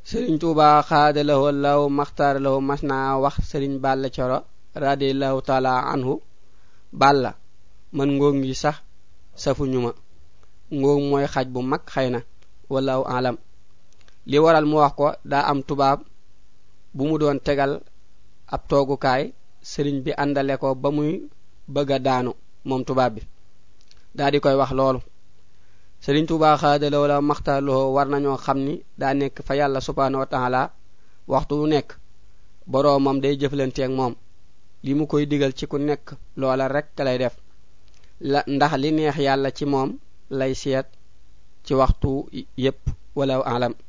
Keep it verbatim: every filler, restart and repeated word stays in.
Serigne Touba xaadalawoo law maxtaar law mas naa wax Serigne Balla Coro radiyallahu taala anhu Balla man ngóog ngi sax safuñu ma ngóog mooy xaj bu mag xëy na wallahu alam li waral mu wax ko daa am tubaab bu mu doon tegal ab toogukaay Serigne bi àndale ko ba muy bëgg a daanu moom tubaab bi daa di koy wax loolu Serigne Touba xaadalawoo law maxtaar law war nañoo xam ni daa nekk fa yàlla subhanahu wa ta'ala waxtu wu nekk boroomam day jëflante ak moom li mu koy digal ci ku nekk loola rek lay def la ndax li neex yàlla ci moom lay seet ci waxtu yépp wala alam